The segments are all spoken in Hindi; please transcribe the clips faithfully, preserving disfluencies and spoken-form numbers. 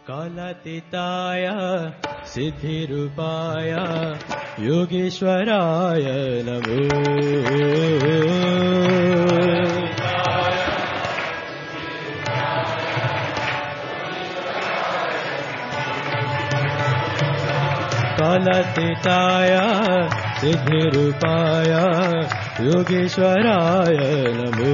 कालातीताय सिद्धिरूपाय योगेश्वराय नमो। कालातीताय सिद्धिरूपाय योगेश्वराय नमो।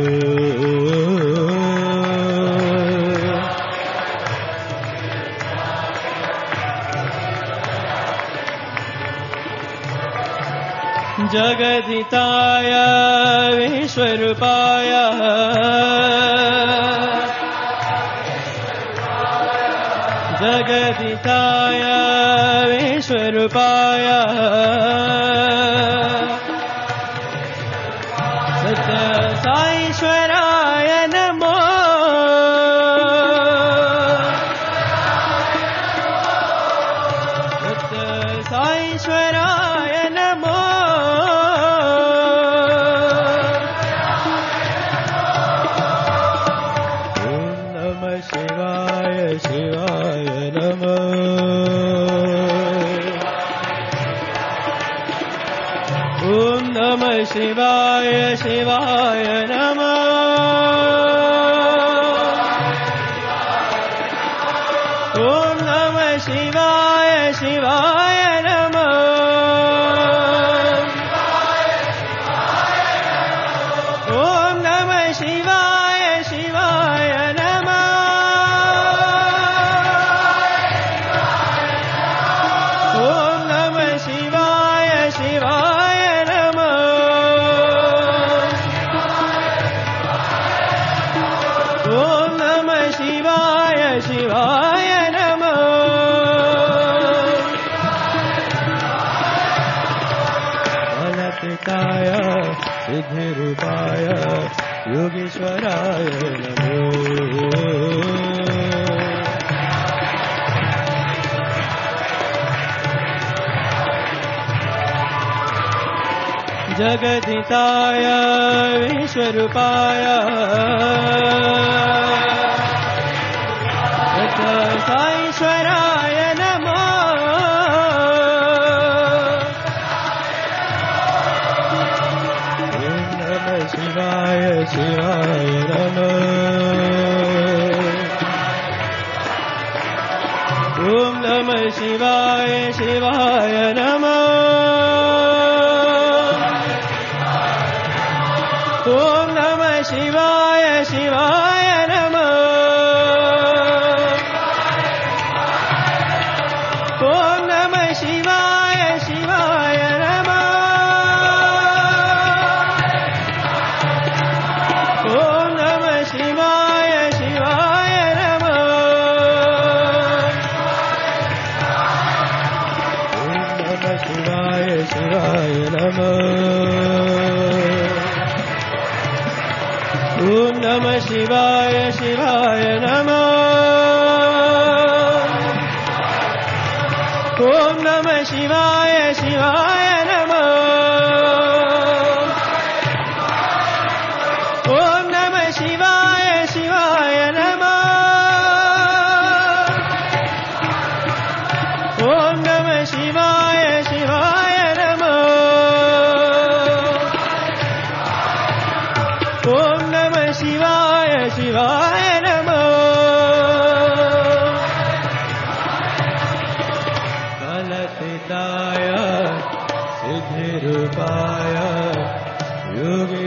जगदिताय विश्वरूपाय जगदिताय विश्वरूपाय सत्य साईश्वराय नमो। सत्य साईश्वराय नमो। शिवाय शिवाय नमो। ओम नमः शिवाय शिवाय नमो। ओम नमः शिवाय शिवाय नमो। ओम नमः शिवाय शिवाय नमो। ओम नमः शिवाय शिवाय नमो। ओम नमः शिवाय शिवाय नमो। कालातीताय सिद्धिरूपाय योगेश्वराय नमो। जगदिताय विश्वरूपाय साईश्वराय नमो। ओम नमः शिवाय शिवाय नमो। ओम नमः शिवाय शिवाय नमो। ओम नमः शिवाय शिवाय नमो। ओम नमः शिवाय शिवाय नमो। ओम नमः शिवाय शिवाय नमो। ओम नमः शिवाय शिवाय नमो। ओम नमः शिवाय शिवाय नमो। ओम नमः शिवाय शिवाय नमो। ओम नमः शिवाय शिवाय नमो। ओम नमः शिवाय शिवाय नमो। ओम नमः शिवाय शिवाय नमो। कालातीताय सिद्धिरूपाय योगे